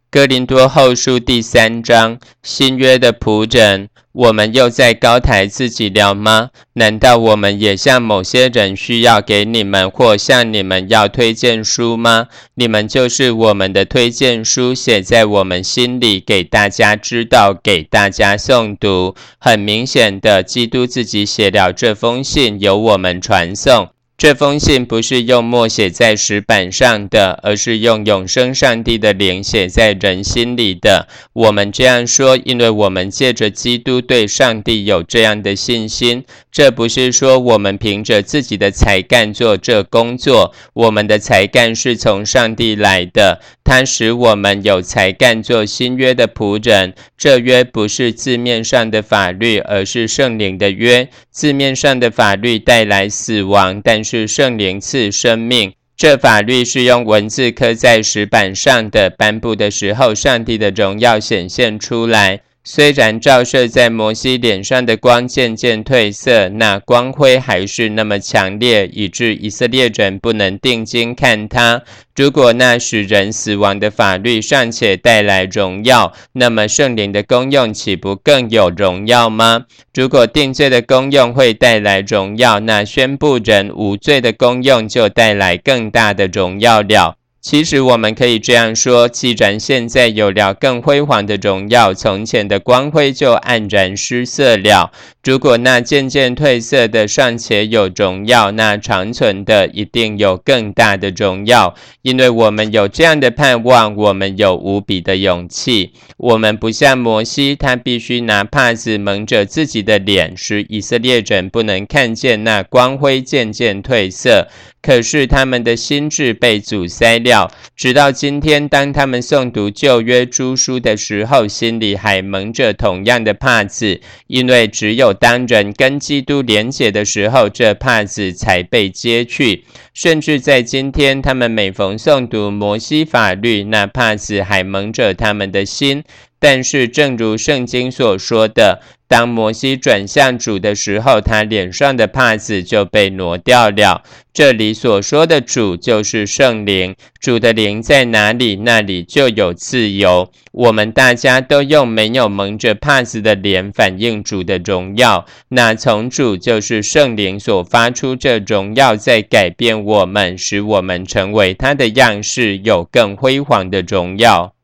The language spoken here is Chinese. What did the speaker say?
哥林多后书第3章，新约的仆人，我们又在高抬自己了吗？难道我们也像某些人需要给你们或向你们要推荐书吗？你们就是我们的推荐书，写在我们心里，给大家知道，给大家诵读。很明显的，基督自己写了这封信，由我们传颂。这封信不是用墨写在石板上的，而是用永生上帝的灵写在人心里的。我们这样说，因为我们借着基督对上帝有这样的信心。这不是说我们凭着自己的才干做这工作，我们的才干是从上帝来的，他使我们有才干做新约的仆人。这约不是字面上的法律，而是圣灵的约。字面上的法律带来死亡，但是圣灵赐生命。这法律是用文字刻在石板上的，颁布的时候，上帝的荣耀显现出来。虽然照射在摩西脸上的光渐渐褪色，那光辉还是那么强烈，以致以色列人不能定睛看它。如果那使人死亡的法律尚且带来荣耀，那么圣灵的功用岂不更有荣耀吗？如果定罪的功用会带来荣耀，那宣布人无罪的功用就带来更大的荣耀了。其实我们可以这样说，既然现在有了更辉煌的荣耀，从前的光辉就黯然失色了。如果那渐渐褪色的尚且有荣耀，那长存的一定有更大的荣耀。因为我们有这样的盼望，我们有无比的勇气。我们不像摩西，他必须拿帕子蒙着自己的脸，使以色列人不能看见那光辉渐渐褪色。可是他们的心智被阻塞了，直到今天，当他们诵读旧约诸书的时候，心里还蒙着同样的帕子，因为只有当人跟基督连结的时候，这帕子才被揭去。甚至在今天，他们每逢诵读摩西法律，那帕子还蒙着他们的心。但是正如圣经所说的，当摩西转向主的时候，他脸上的帕子就被挪掉了。这里所说的主就是圣灵，主的灵在哪里，那里就有自由。我们大家都用没有蒙着帕子的脸反映主的荣耀，那从主就是圣灵所发出这荣耀，在改变我们，使我们成为他的样式，有更辉煌的荣耀。